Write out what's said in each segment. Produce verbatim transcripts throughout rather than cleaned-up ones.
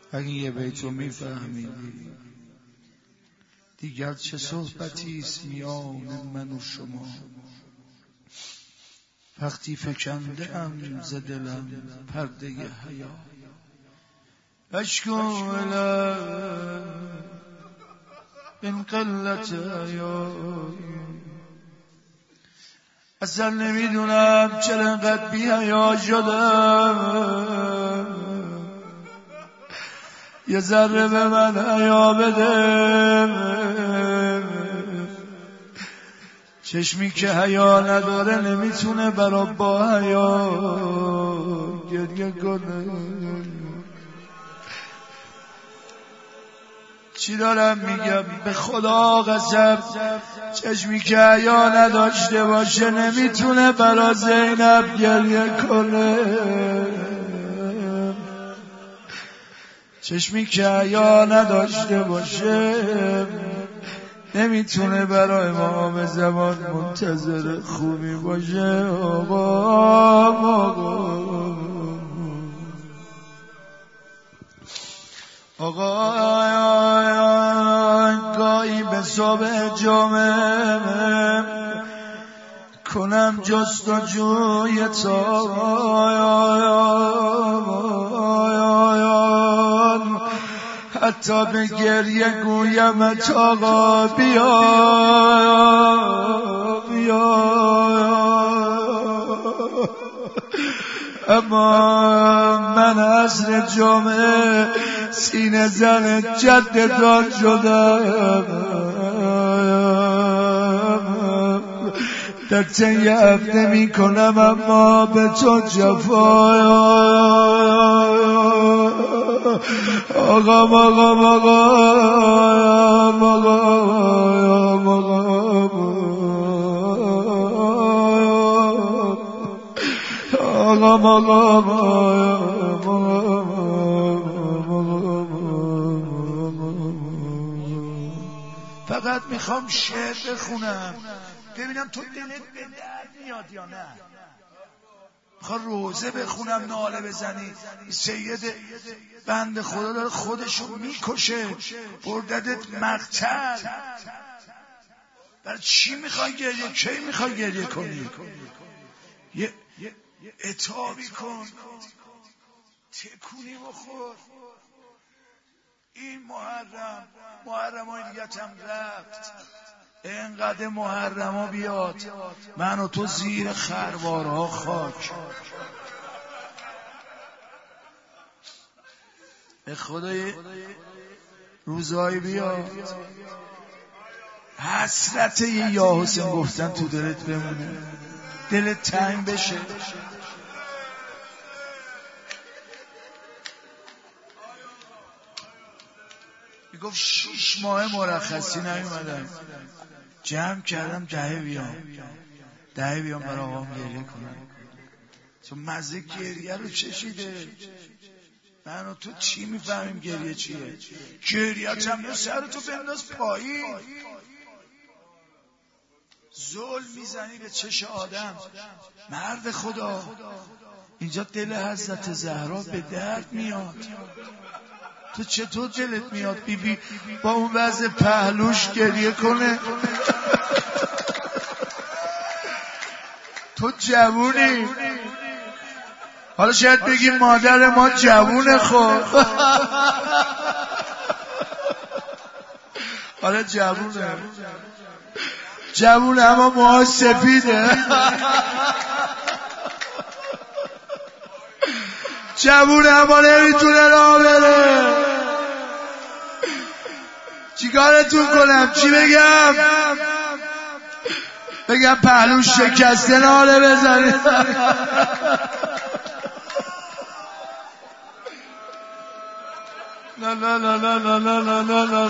اگه یه بیتو میفهمیدی دیگر چه صحبتی است میان من و شما. وقتی فکنده ام ز دلم پرده حیا، اشکو الم این قلت حیا. اصلا نمیدونم چرا انقدر بی حیا شدم. یه ذره به من حیا بده. چشمی که حیا نداره نمیتونه برا با حیا گریه کنه. چی دارم میگم؟ به خدا قسم چشمی که حیا نداشته باشه نمیتونه برا زینب گریه کنه. چشمی که حیا نداشته باشه نمیتونه برای امام زمان منتظر خوبی باشه. آقا آقا آقا گاهی به صبح جمعه کنم جستجوی تو، حتی به گریه گویمت آقا بیا بیا. اما من عصر جمعه سینه زن جددان شدم. در طی هفته می کنم اما به تو جفا. آقا آقا آقا فقط میخوام شعر بخونم ببینم تو دلت به درد میاد یا نه. میخوام روزه بخونم ناله بزنی. سید بند خدا داره خودشو میکشه، برددت مقتل. برای چی میخوای گریه؟ کی میخوای گریه کنی؟ یه عتابی کن، تکونی بخور. این محرم محرم های دیگه هم رفت. اینقدر محرم ها بیاد من و تو زیر خروارها خاک. به خدای روزایی بیاد حسرت یه یا حسین گفتن تو دلت بمونه، دلت تنگ بشه. میگفت شیش ماه مرخصی نیومدم، جمع کردم دهه بیام دهه بیام برای آقام گریه کنم. چون مزه گریه رو چشیده. من و تو چی میفهمیم گریه چیه؟ گریه هم سر تو بنداز پایین. ظلم میزنی به چش آدم. مرد خدا اینجا دل حضرت زهرا به درد میاد. تو چطور دلت میاد بی بی با اون وضع پهلوش گریه کنه؟ تو جوونی. حالا شاید بگی مادر ما جوونه. خب حالا جوونه جوونه اما موهاش سفیده. جوونه اما نمیتونه راه بره. چیکارتون کنم؟ چی بگم؟ بگم پهلوش شکسته ناله بزنی؟ نه نه نه نه نه نه نه نه نه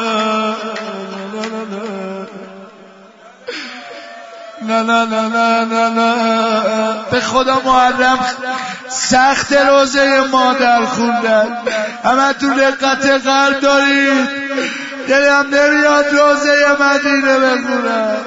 نه نه نه نه نه نه. به خدا محرم سخت روزه مادر خوندن. همه تو دقت قلب دارید. دلم نمیاد روزه مدینه بخونم.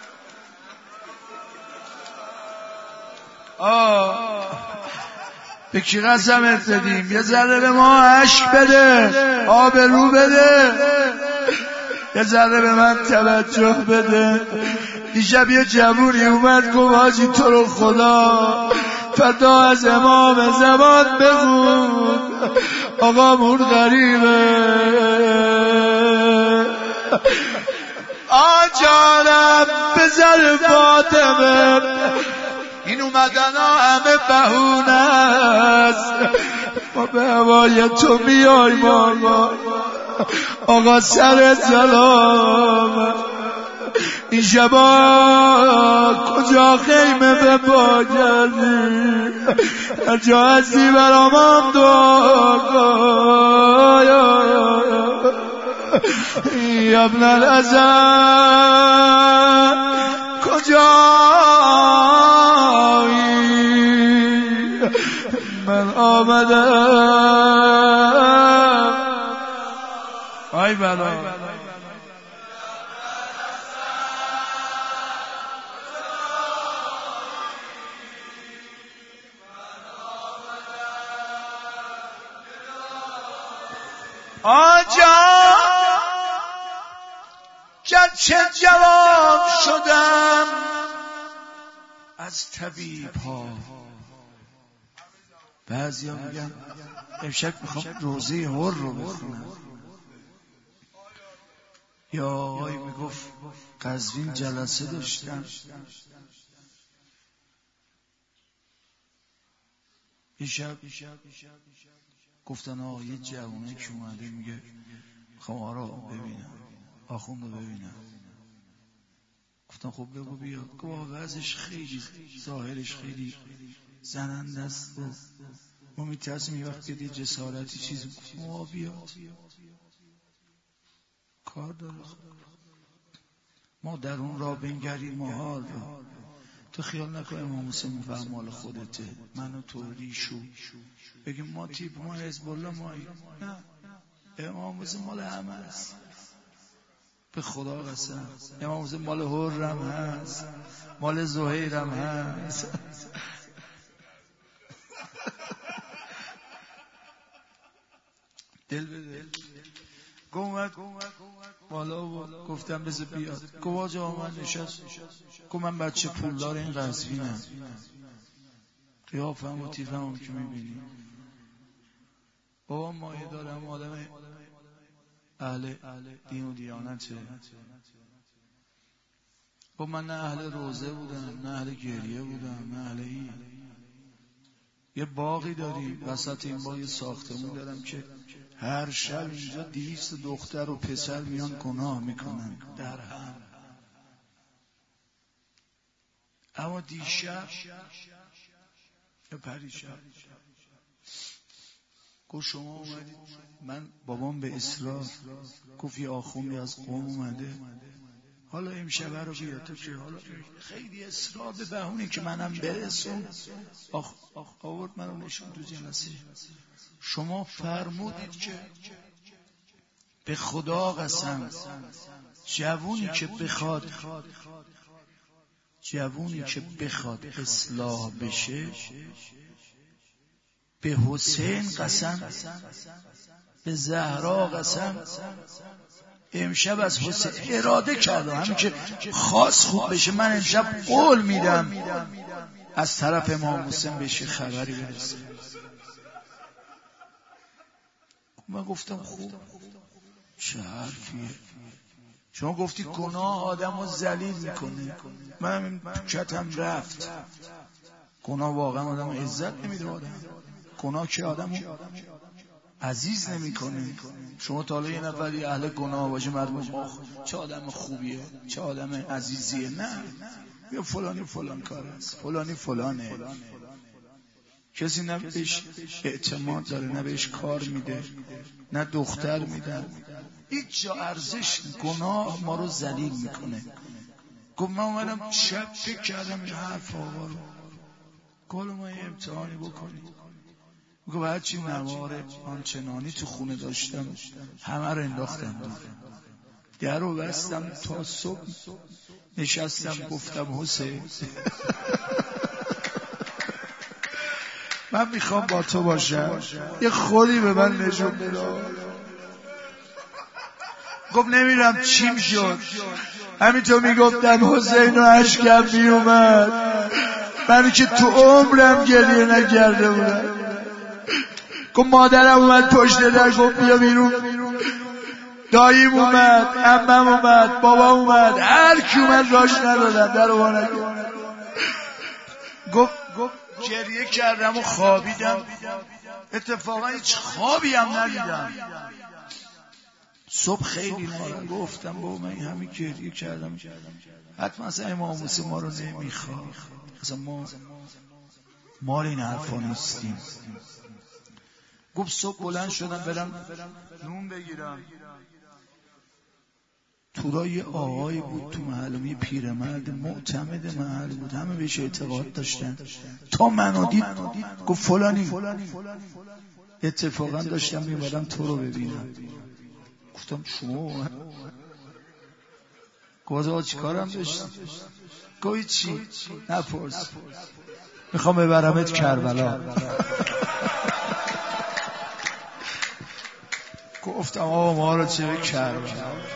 آه به کی قسمت بدیم؟ یه ذره به ما اشک بده، آب رو بده، یه ذره به من توجه بده. دیشب یه جوونی اومد گفت حاجی تو رو خدا فدا از امام زمان بخون، آقامون غریبه. آجانم بزر فاطمه، این اومدن ها همه بهونه است، ما به هوای تو میای ماما. آقا سر سلام، این شبا کجا خیمه به پا کردی؟ هر جا هستی برامم دعا کن یا ابن الحسن. کجایی؟ من آمدم. آی بلا آجا گرچه جواب شدم از طبیب ها. بعضی ها میگن امشب میخوام روزه هر رو بخونم. یا آقای میگفت قزوین جلسه داشتم، یه شب گفتن آقا یه جوونه که اومده میگه میخوام آرا ببینم، آخوند رو ببینم. گفتم خب بگو بیا. گفت وضعش خیلی ظاهرش خیلی زننده است و ما میترسیم یه وقت یه جسارتی چیزی ما بیاد کار داره. ما در اون را بنگریم و حال را تو خیال نکن امام حسین و مال خودته، منو تو ریشو بگیم ما تیپ ما حزب الله مایی. نه، امام حسین مال همه است. به خدا قسم امام حسین مال حرم هست، مال زهیرم هست. دل به دل گومد بالا و گفتم بذار بیاد. گفت آقا من نشست. گفت من بچه پولدار این قزوینم، قیافم و تیفم که میبینی بابا مایه دارم، آدم اهل دین و دیانته. گفت من نه اهل روزه بودم، نه اهل گریه بودم، نه اهل این. یه باقی داریم وسط این باغ، یه ساختمون دارم که هر شب اینجا دویست دختر و پسر میان گناه میکنن در هم. اما دیشب یا پریشب گفت شما اومدید، من بابام به اصرار گفت یه آخوندی از قوم اومده، حالا امشب رو بیا تو که حالا خیلی اصرار به بهونه که منم برسم. آخ آخ آورد منو نشون تو جلسه. شما فرمودید که به خدا قسم جوونی که بخواد جوونی که بخواد اصلاح بشه به حسین قسم، به زهرا قسم. امشب از حسین اراده کردم همین که خاص خوب بشه. من امشب قول میدم از طرف امام حسین بشه خبری برسه. من گفتم خوب، چه حرفیه؟ شما گفتی گناه آدم رو ذلیل میکنه، من کتم رفت. گناه واقعا آدم رو عزت نمیده. آدم گناه که آدم رو عزیز نمیکنه. شما تا حالا یه نفری اهل گناه باشه مردم چه آدم خوبیه، چه آدم عزیزیه؟ نه، یا فلانی فلان کار است، فلانی فلانه. کسی نه بهش اعتماد داره، نه بهش کار میده، نه دختر میدن، هیچ جا ارزش. گناه ما رو ذلیل میکنه. گفت من اومدم شب فکر کردم این حرف آقا رو، گل ما یه امتحانی بکنیم. گفت هرچی نوار آنچنانی تو خونه داشتم همه رو انداختم دور، در رو بستم تا صبح نشستم گفتم حسین من میخوام با تو باشم، یه خودی به من نشون بده. گفت نمیرم. چیم شد؟ همینطور میگفتم حسین و اشکم میومد، منی که تو عمرم گریه نکرده بودم. گفت مادرم اومد پشت در، گفت بیا بیرون. داییم اومد، عمم اومد، بابا اومد، هر کی اومد راش ندادن، در رو وانه. گفت گریه کردم و خوابیدم، اتفاقا هیچ خوابی هم ندیدم. صبح خیلی نارم گفتم بابا من همین گریه کردم، حتما اصلا امام حسین ما رو نمیخواد، اصلا ما مال این حرفا نیستیم. گفت صبح بلند شدم برم نون بگیرم، تو یه آقایی بود تو محل، یه پیرمرد معتمد محل بود، همه بهش اعتقاد داشتن. تا منو دید گفت فلانی، اتفاقا داشتم میبرم تو رو ببینم. گفتم شما؟ گفت آقا چی کارم داشتم؟ گفت چی؟ نپرس، میخوام ببرمت کربلا. گفتم آقا ما رو چه به کربلا؟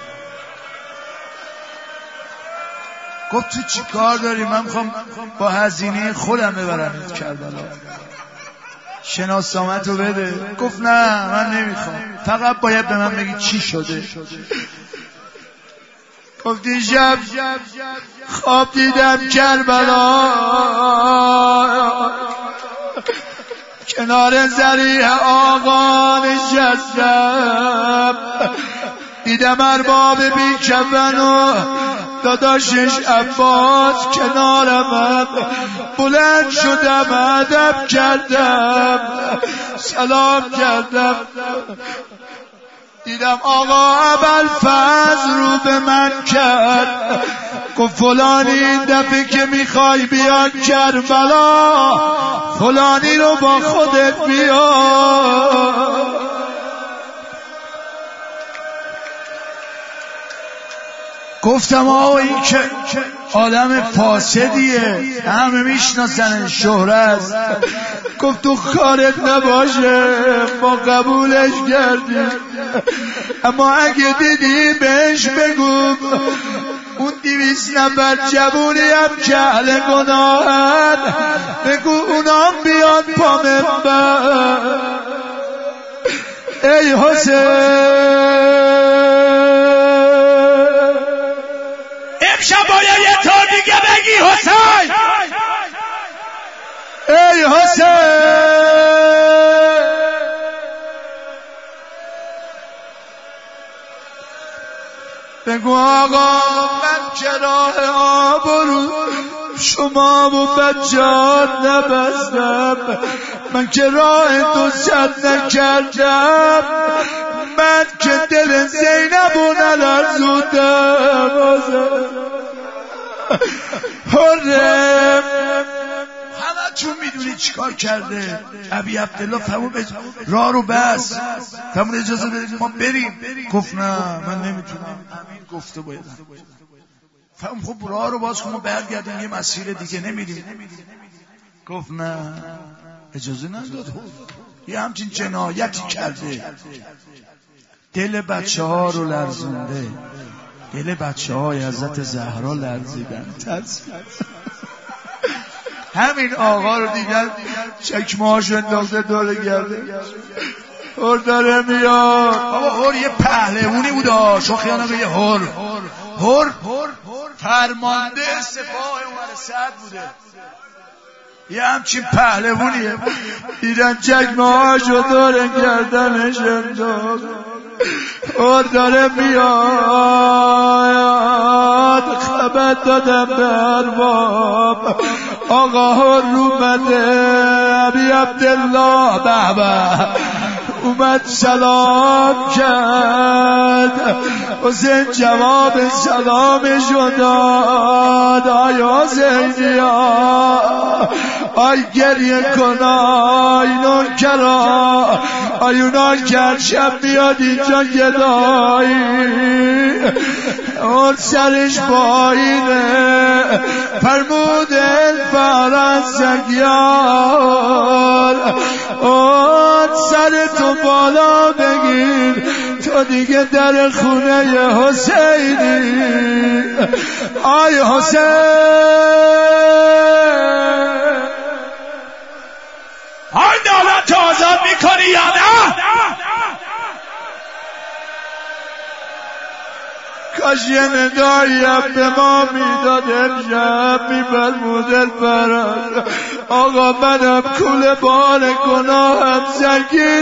گفت تو چی کار داری؟ من میخوام با هزینه خودم ببرمت کربلا، شناسنامه‌تو بده. گفت نه من نمیخوام، فقط باید به من بگی چی شده. گفت دیشب خواب دیدم کربلا، کنار ذریح آقا نشستم، دیدم ارباب بی کفن و داداشش عباس کنار من، بلند شدم ادب کردم سلام کردم، دیدم آقا ابوالفضل رو به من کرد، گفت فلانی این دفعه که میخوای بیان کربلا، فلانی رو با خودت بیار. گفتم آقا این که آدم فاسدیه، همه میشناسن، شهرت. گفت تو کارت نباشه، ما قبولش کردیم، اما اگه دیدی بهش بگو اون دویست نفر جوونی هم که اهل گناهن، بگو اونام بیان پا منبر. ای حسین امشب باید یه طور دیگه بگی حسین. ای حسین بگو آقا من که راه آبرو شما و بچه‌هات نبستم، من که راه تو سد نکردم، من که دل زینب و نلرزوندم. حرم همه چون میدونی چیکار کرده ابی عبدالله، فرمود راه رو بس، فرمود اجازه بدید ما بریم. گفت نه من نمیتونم، امین گفته باید. فرمود خب راه رو باز کن ما برگردیم یه مسیر دیگه نمیریم. گفت نه اجازه نداد، یه همچین جنایتی کرده، دل بچه ها رو لرزونده، دل بچه های حضرت زهرا لرزیدن. همین آقا رو دیگر چکمه هاشو انداخته دوره گرده، هر داره میاد. بابا هر یه پهلوونی بوده، شو خیانه به یه هر هر فرمانده سپاه عمر سعد بوده، یه همچین پهلوونیه. دیدن چکمه هاشو دوره گردنش انداخت، اور داره میاد. خبر دادم به ارباب آقا هر اومده، ابی عبدالله بابا اومد سلام کرد، حسین جواب سلامشو داد. آی حسینیا آی گریه کن، آی نوکرا آیونا کرد شب میاد اینجا گدایی اون سرش پایینه فرمود فرسگیار اون سر تو بالا بگیر تو دیگه در خونه حسینی آی حسین آی دولت آزاد میکنی یا نه کاش یه نداییم به ما میداد امشب میفرمود الفرج آقا منم کول بار گناهم سنگین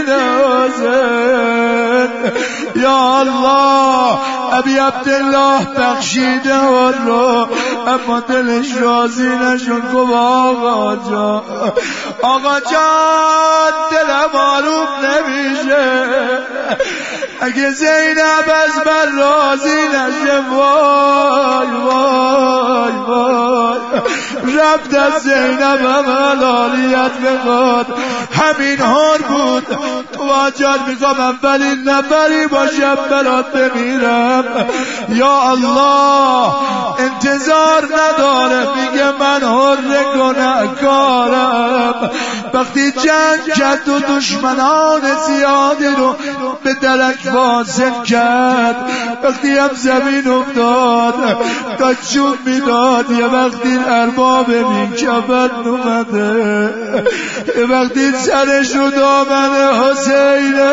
حسین یا الله ابی عبدالله بخشیده اون رو اما دلش راضی نشون گفت آقا جان آقا جان دلم آروم نمیشه اگه زینب از من راضی نشه وای وای وای رفت از زینب هم حلالیت بخواد همین هار بود تو آجار میگم اولین نفری باشم برات بمیرم یا الله انتظار نداره میگه من هر گناهکارم وقتی جنگ کرد و دشمنان زیادی رو به درک واصل کرد وقتی هم زمین افتاد تا چوب میداد یه وقتی ارباب میکفت اومده یه وقتی سرش رو دامن حسینه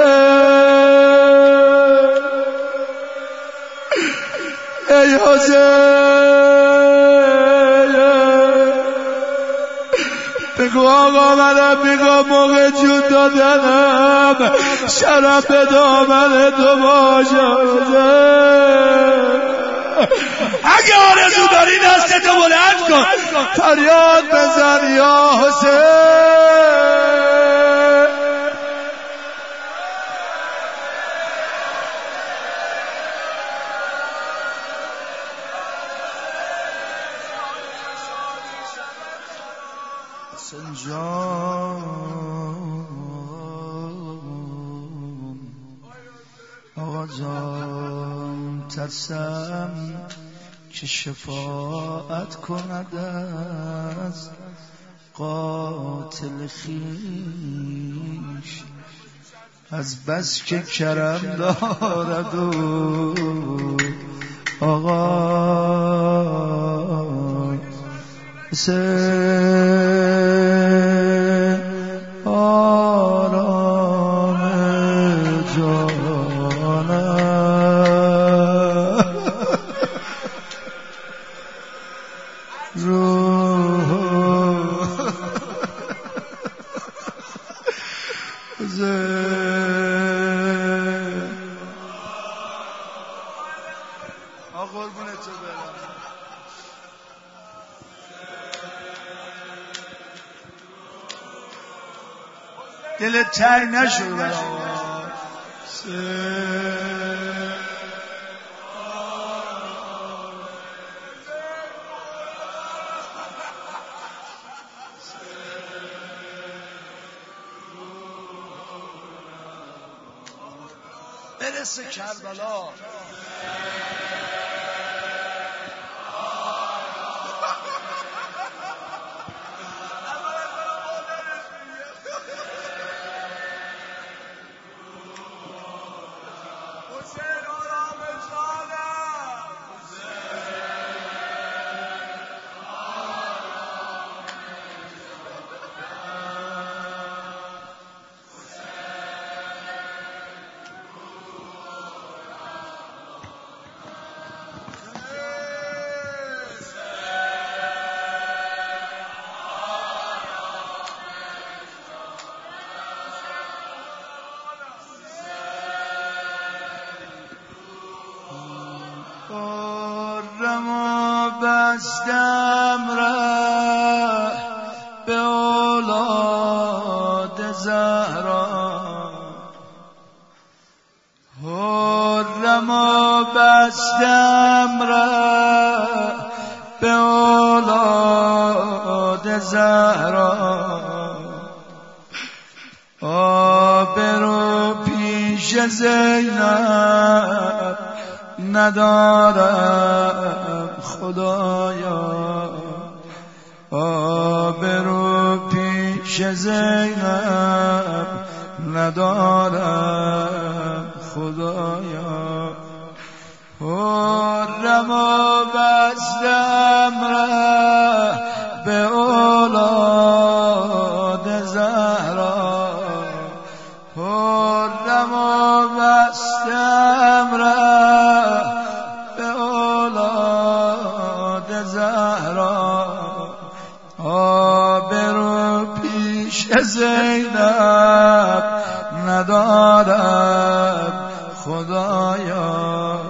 ای حسین بگو آقا منم میگم موقع جون دادنم شرف دامن تو باشه اگه آرزو داری دستتو بلند کن فریاد بزن یا حسین جان آقا جان ترسم که شفاعت کند از قاتل خویش از بس که کرم دارد و آقا سه آرام جانم روح زه آقا قربونت برم دلت تنگ نشد برام برسه کربلا بستم ره به اولاد زهرا حرم و بستم ره به اولاد زهرا آبرو پیش زینب ندارم خدایا، آبرو پیش زینب ندارم خدایا. حرم و بستم ره به اولاد زهرا، حرم و بستم ره به اولاد زهرا، آبرو پیش زینب ندارم خدایا،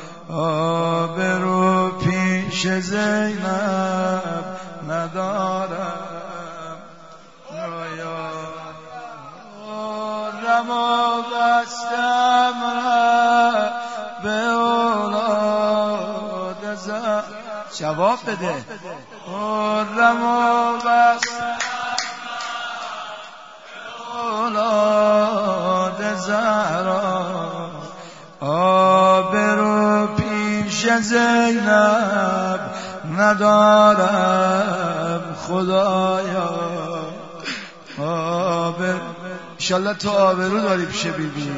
آبرو پیش زینب ندارم خدایا. حرم و بستم ره به اولاد زهرا. جواب بده. حرم و بستم اولاد زهرا، آبرو پیش زینب ندارم خدایا، آبرو انشالله تو آبرو داری پیش بی بی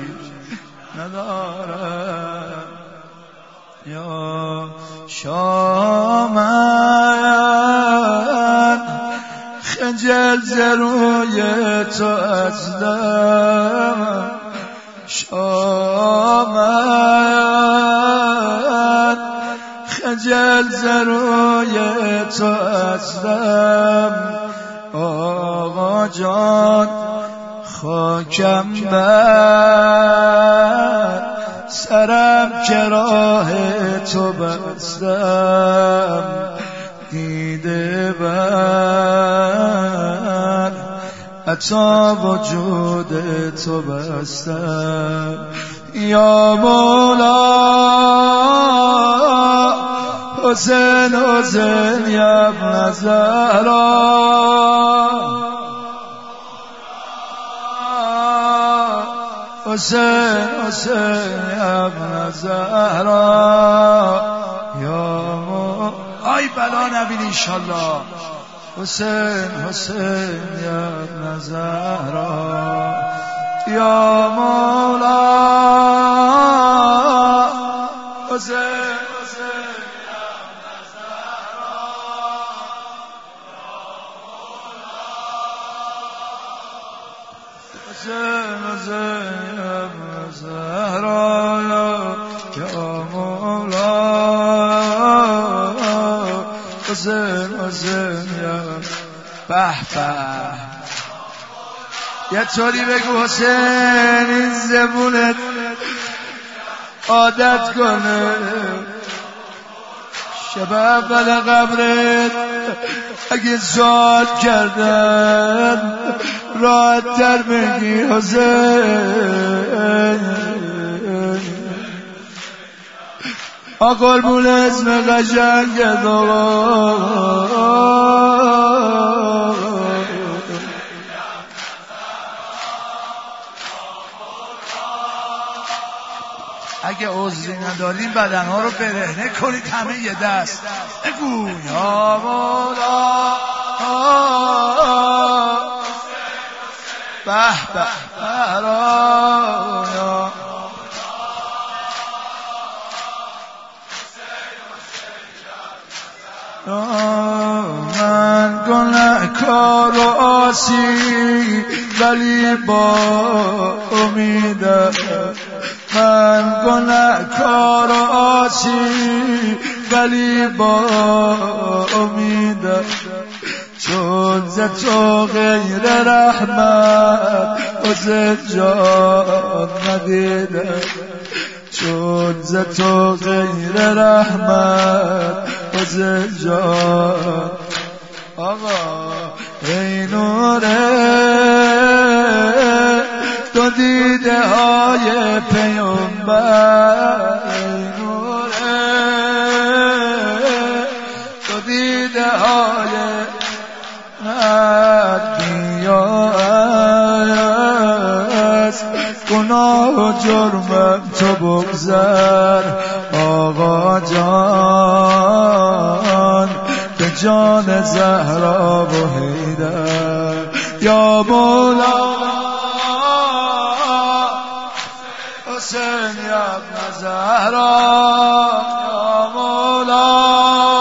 ندارم. یا شامن خجل ز روی تو ازدم، شامن خجل ز روی تو ازدم، آقا جان خاکم بر سرم که راه تو بستم، دیده بر عطا وجود تو بستم. یا مولا حسین حسین یا ابن زهرا، حسین حسین یا ابن زهرا، یا مولا آی بلا نبین انشالله. حسین حسین یا ابن زهرا، یا مولا حسین حسین یا ابن زهرا، حسین حسین یا ابن زهرا، یا مولا حسین حسین یا به به. یه طوری بگو حسین این زبونت عادت کنه، شب اول قبرت اگه سوال کردن راحت تر بگی حسین. قربون اسم قشنگت اگه عذری نداریم بدنها رو برهنه کنید همه یه دست بگو یا مولا به به برایا. من گناهکار و عاصی ولی با امیدم، من گناهکار و عاصی ولی با امیدم، چون ز تو غیر رحمت حسین جان ندیدم، چون ز تو غیر رحمت حسین جان. آقا ای نوره تو دیده های پیامبر، ای نوره تو دیده های نبی از گناه جرمم تو بگذر آقا جان به جان زهرا و حیدر یا مولا حسین یا ابن زهرا یا مولا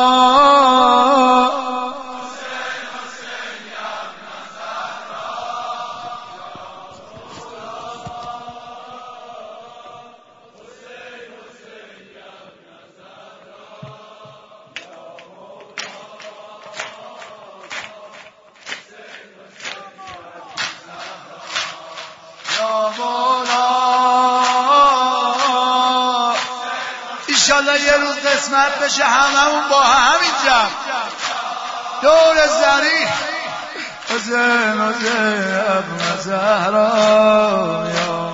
ایشالله یه روز قسمت بشه هممون با همینجا دور زریح حسین حسین ابن زهرا یا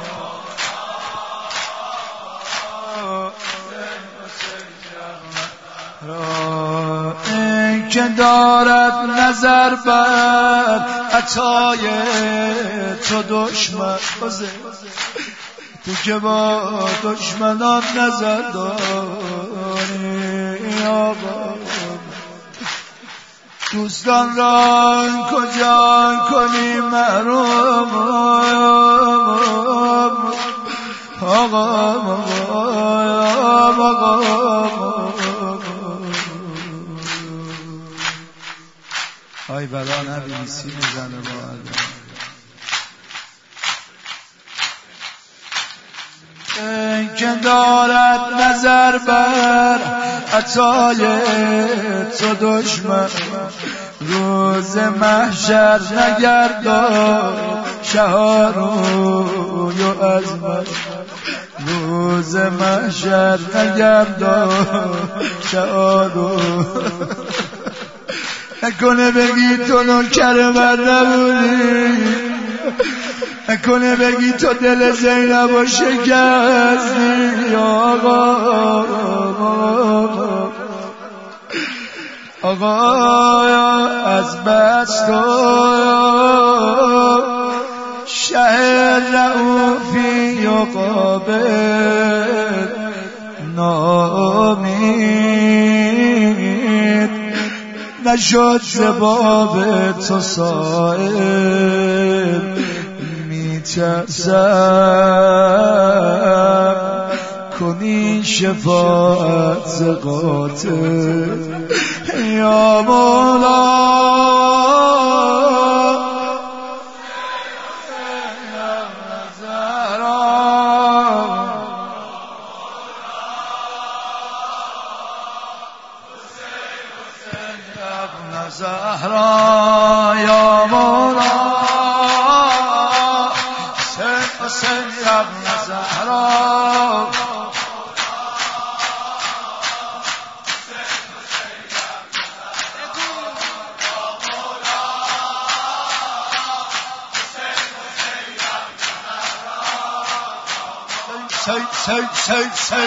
این که دارد نظر بر عطای تو دشمن تو که با دشمنان نظر داری آقا دوستان را کجا کنی محروم آقا آقا ای بلا نبیسی میزنه با آدم که دارد نظر بر عطای تو دشمن روز محشر نگردان شهاروی و عظمت روز محشر نگردان شهاروی نکنه بگی تو نوکر من نبودی نکنه بگی تو دل زینب و شکستی آقا آقا از بس تو شهر رعوفی و قابل نامید نشد زباب تو سائل میترسم کنی شفاعت ز قاتل یا مولا زهرا یا مولا حسین ابن زهرا say say say say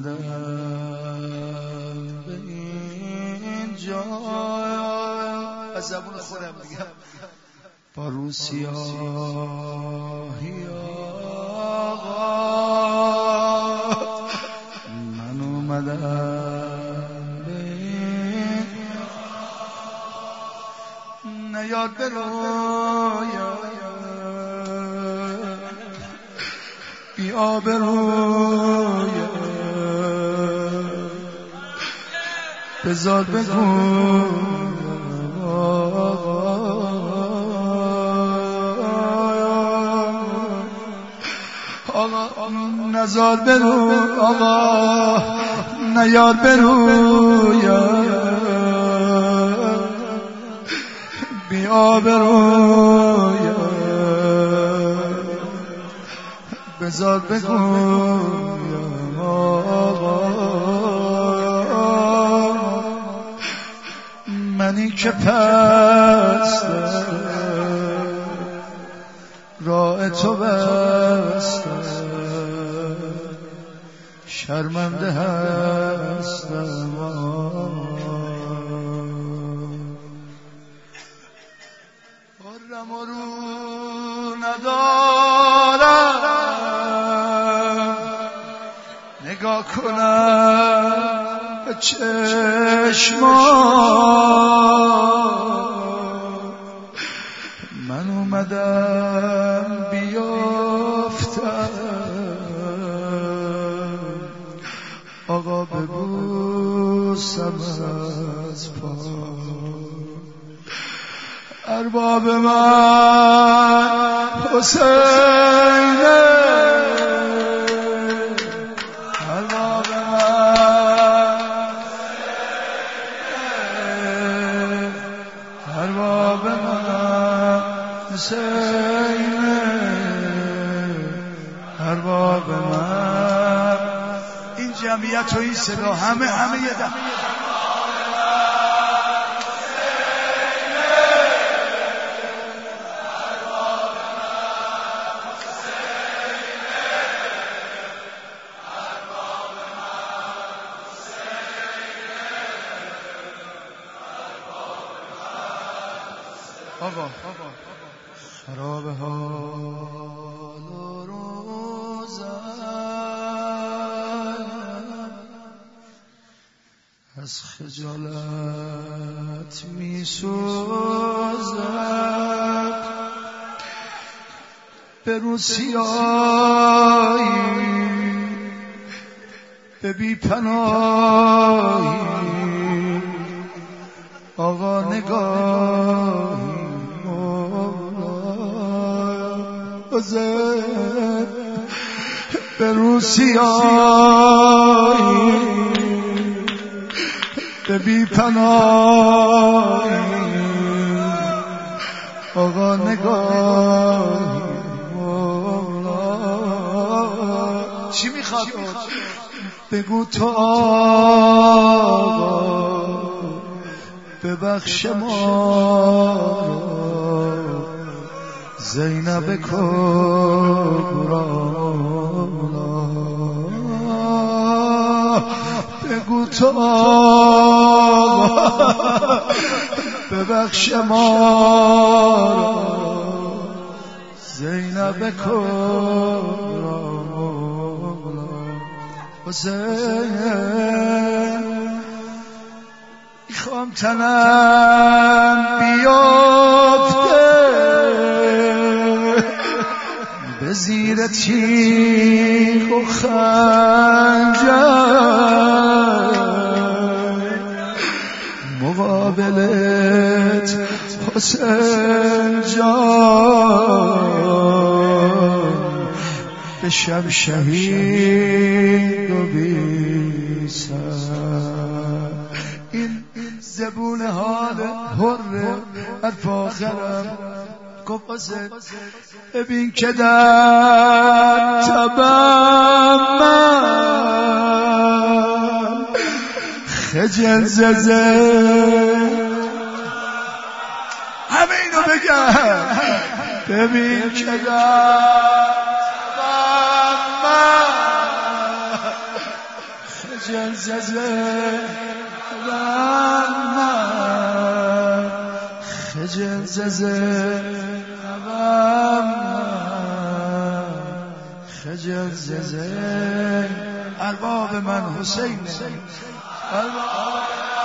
اومدم به این جا از زبون خودم میگم با روسیاهی آقا من اومدم به این نیاد برویا بی آبرویا بذار بگو آقا نزار برو آقا نیاد برویا بی آبرویا بذار بگو آقا منی که پسته راه تو بسته شرمنده هستم بارم و رو ندارم نگاه کنم به چشمان من اومدم بیافتم آقا ببوسم از پا ارباب من حسینه ارباب من ارباب من حسینه ارباب من این جمعیت و این صدا همه همه یه دم آقا خراب حال و روزم از خجالت می سوزم به روسیایی به بی پناهی آقا نگاهی به روسیایی به بی پناهی آقا نگاهی چی میخواد بگو تو آقا ببخش ما زینب کبرا بگو تو آقا ببخش ما زینب کبرا حسین میخوام تنم بیافته به زیر تیغ و خنجر مقابلت حسین جان بشم شهید و بی سر این زبون حال حر حرف آخرم گفت ببین که در تبم من خجل زده همه اینو بگم ببین که در تبم من خجل زده من خجل زده خجل زده ارباب من حسین ارباب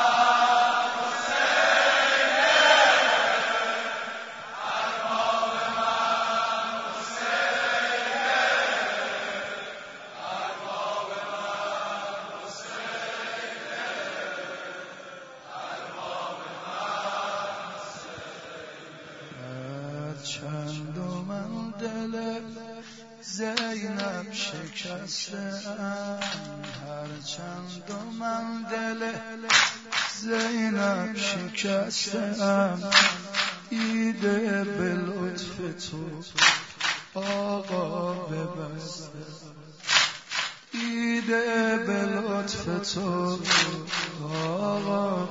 چند و من دل زینب شکستم هر چند و من دل زینب شکستم ایده به لطف تو آقا ببسته ایده به لطف تو آقا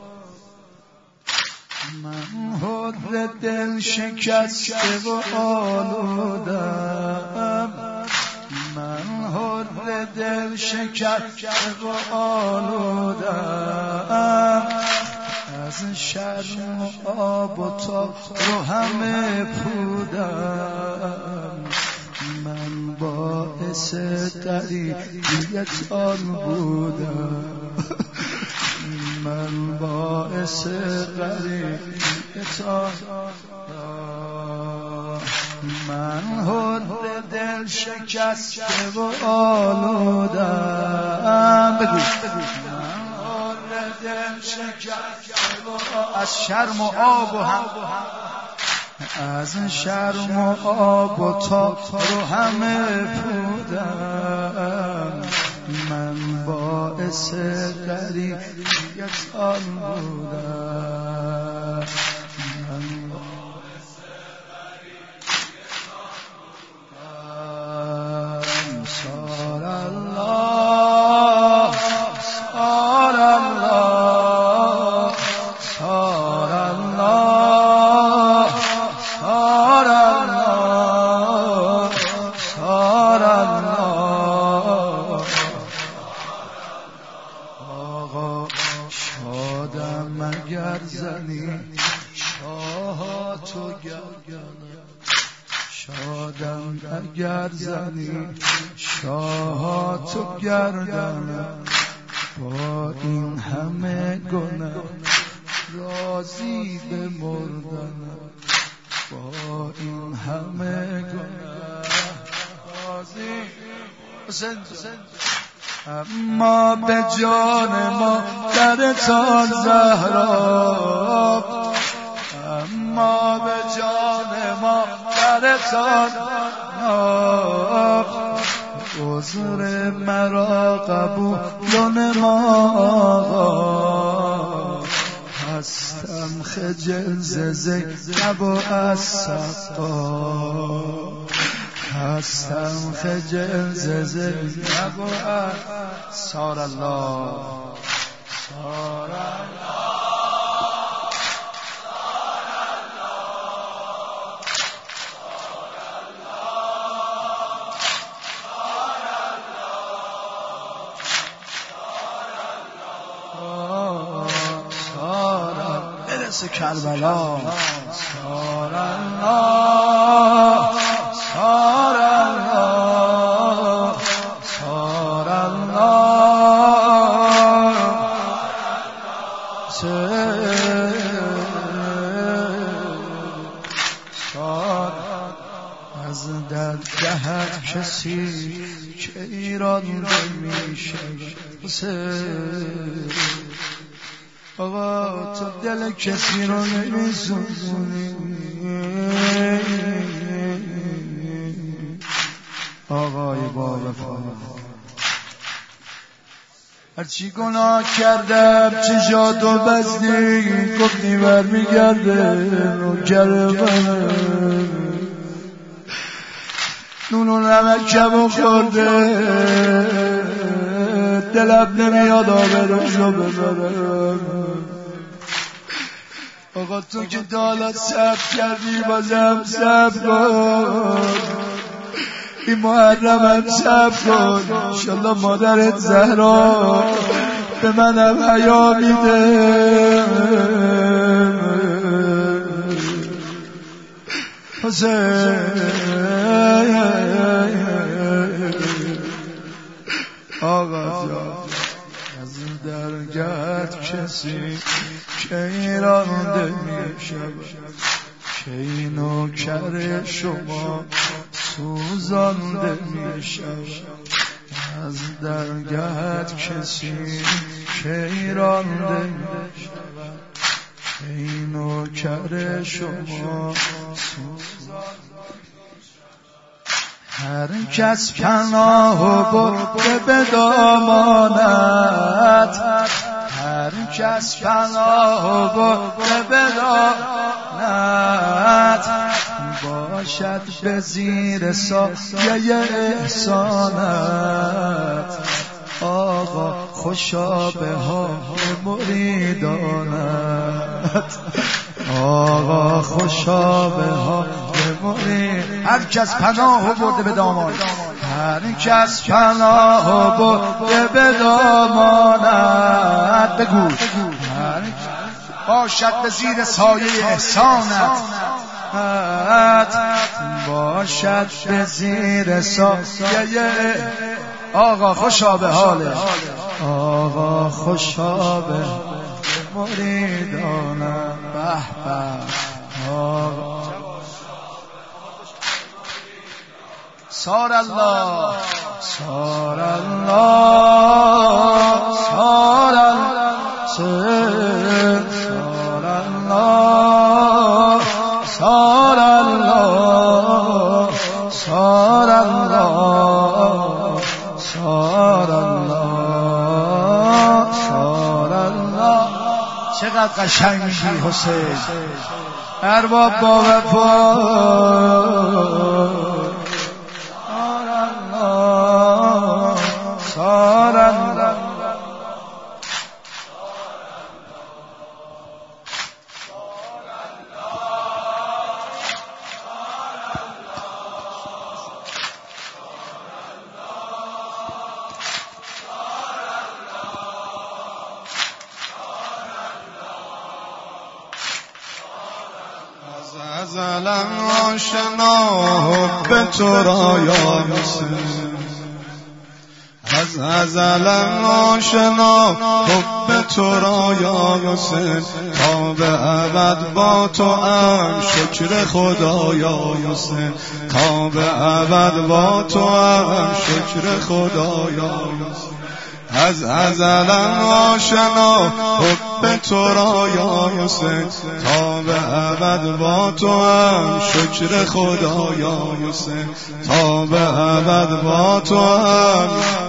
من حر دل شکسته و آلودم من حر دل شکسته و آلودم از شرم و آب و تاب رو همه پودم من باعث غریبیت آن بودم من باعث غریبیت آن من حر دل شکسته و آلودم بگو من حر دل شکسته و از شرم و آب و هم از شرم و آب و تاب رو همه پودم من باعث غریبیت آن بودم من باعث غریبیت آن بودم سار الله سار الله سار الله سار الله سار الله آقا شادم اگر زنی شاهاتو گردنم شادم اگر زنی شاهاتو گردنم با این همه گناه راضی بمردنم با این همه گناه راضی اما به جان ما در تان زهرا اما به جان ما در تان عذر مرا قبول ما هستم خجل ز زینب و از سقا هستم خجل ز زینب و از سار الله سار الله کربلا سار الله سار الله سار الله سار از در دهد کسی که ایران نمیشه آقا تو دل کسی رو نمیسوزونی آقای با وفا هرچی گناه کردم چه جاد و بزنی گفتی برمیگرده نوکر منه نون و نمکم و خورده دلم نمیاد آبروشو ببرم آقا تو که دالت صبر کردی بازم صبر کن این محرمم صبر کن، انشالله مادرت زهرا به منم حیا میده. حسین آقا جان از درگت کسی که ایرانده میشود، که اینو کر شما سوزانده میشود. از درگت کسی که ایرانده میشود، که اینو کر شما سوزانده. هر کس پناه برده به دامانت، هر کس پناه برده به دامانت، باشد به زیر سایه احسانت. آقا خوشا به حال مریدانت، آقا خوشا به حال مرید. هر کس پناه برده به دامانت، هر کس پناه برده به دامانت، بگو هر باشد به زیر سایه احسانت، باشد به زیر سایه. آقا خوشا به حالش، آقا خوشا به مریدانم. به به آقا سار الله سار الله سار الله سار الله سار الله سار الله سار الله سار الله. چقدر قشنگی حسین ارباب با وفا. سار الله سار الله ازلم آشنا به تو را یا حسین، از ازلم آشنا حب تو را یا حسین، تا به ابد با تو ام شکر خدا یا حسین، تا به ابد با تو ام شکر خدا یا حسین. از ازلم آشنا حب تو را یا حسین، تا به ابد با تو هم شکر خدا یا حسین، تا به ابد با تو هم.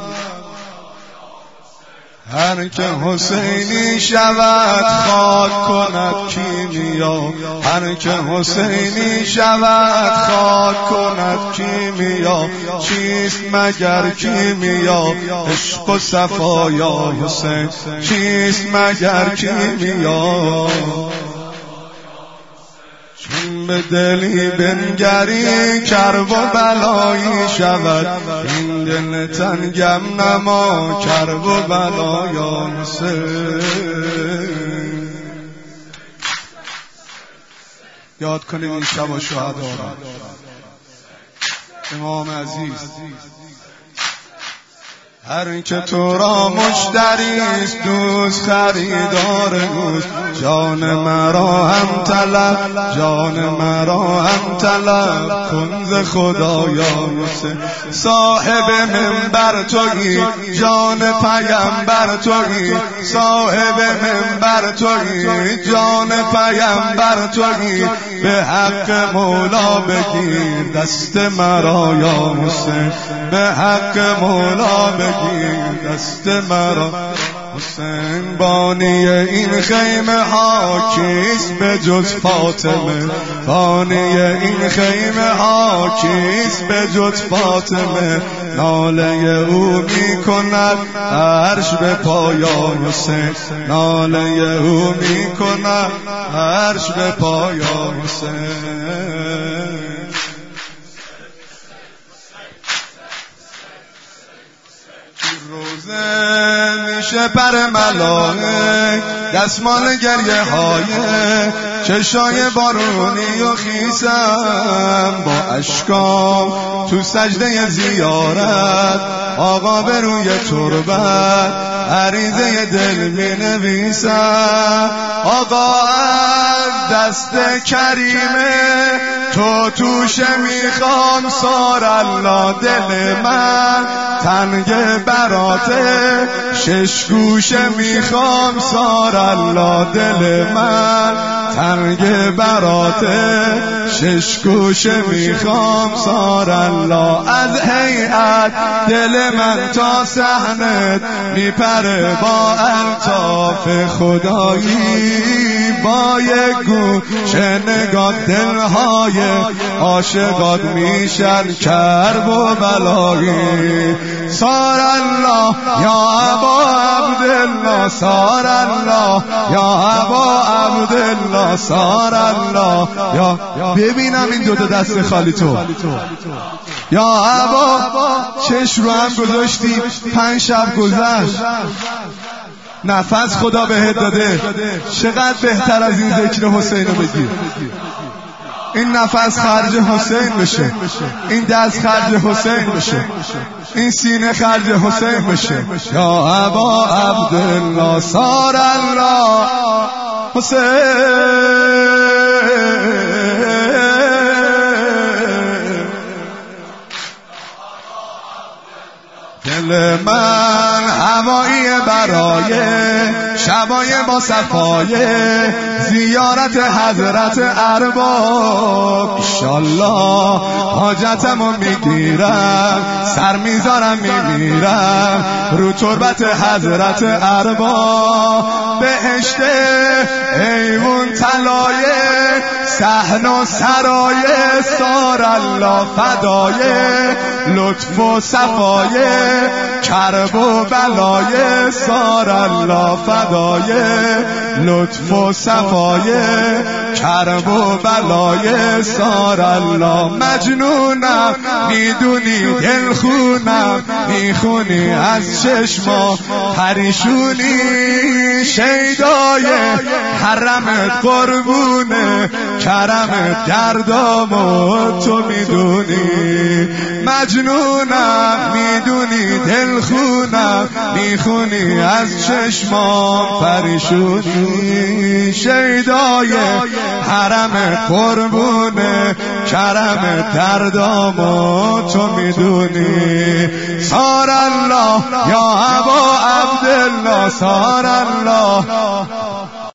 هر که حسینی شود خاک کند کیمیا، هر که حسینی شود خاک کند کیمیا. چیست مگر کیمیا عشق و صفا یا حسین، چیست مگر کیمیا. چون به دلی بنگری کرب و بلایی شود، این دل تنگم نما کرب و بلا یا حسین. یاد کنیم این شب و شهدا امام عزیز. هر که تو را مشتریست دوست خریدار اوست، جان مرا هم طلب جان مرا هم طلب کن ز خدا یا حسین. صاحب منبر تویی جان پیمبر تویی، صاحب منبر تویی جان پیمبر تویی. به حق مولا بگیر دست مرا یا حسین، به حق مولا بگیر دست مرا حسین. بانی این خیمه ها کیست به جز فاطمه، بانی این خیمه ها کیست به جز فاطمه. ناله او می کند عرش به پایا حسین، ناله او می کند عرش به پایا حسین. میشه پر ملائک دستمال گریه های چشای بارونی و خیسم با اشکام تو سجده زیارت آقا به روی تربت عریضه دل می نویسم آقا دست کریمه تو توشه میخوام سار الله دل من تنگ براته شش گوشه میخوام سار الله دل من تنگ براته شش گوشه میخوام سار الله از هیئت دل من تا صحنت میپره با الطاف خدایی با یک گوشه نگاه دلهای عاشقات میشن کرب و بلایی سار الله یا ابا عبدالله سار الله یا ابا عبدالله سار الله یا ببینم این دوتا دست خالی تو یا ابا چش رو هم گذاشتی پنج شب گذشت نفس خدا بهت داده چقدر بهتر از این ذکر حسین رو بگی این نفس خرج حسین بشه این دست خرج حسین بشه این سینه خرج حسین بشه یا ابا عبدالله سار الله حسین دل من هوایی برای شبای با صفای زیارت حضرت ارباب انشالله حاجتمو میگیرم سر میذارم میمیرم رو تربت حضرت ارباب بهشت ایوون طلای صحن و سرای سار الله فدای لطف و صفای کرب و بلای سار الله فدای لطف و صفای کرب و بلای سار الله مجنونم میدونی دل خونم میخونی از چشما پریشونی شیدای حرمت قربونه کرمت گردامو تو میدونی مجنونم میدونی دل خونم میخونی از چشمام پریشونی شیدای حرم قربونه کرم دردامو تو میدونی سار الله یا ابا عبدالله سار الله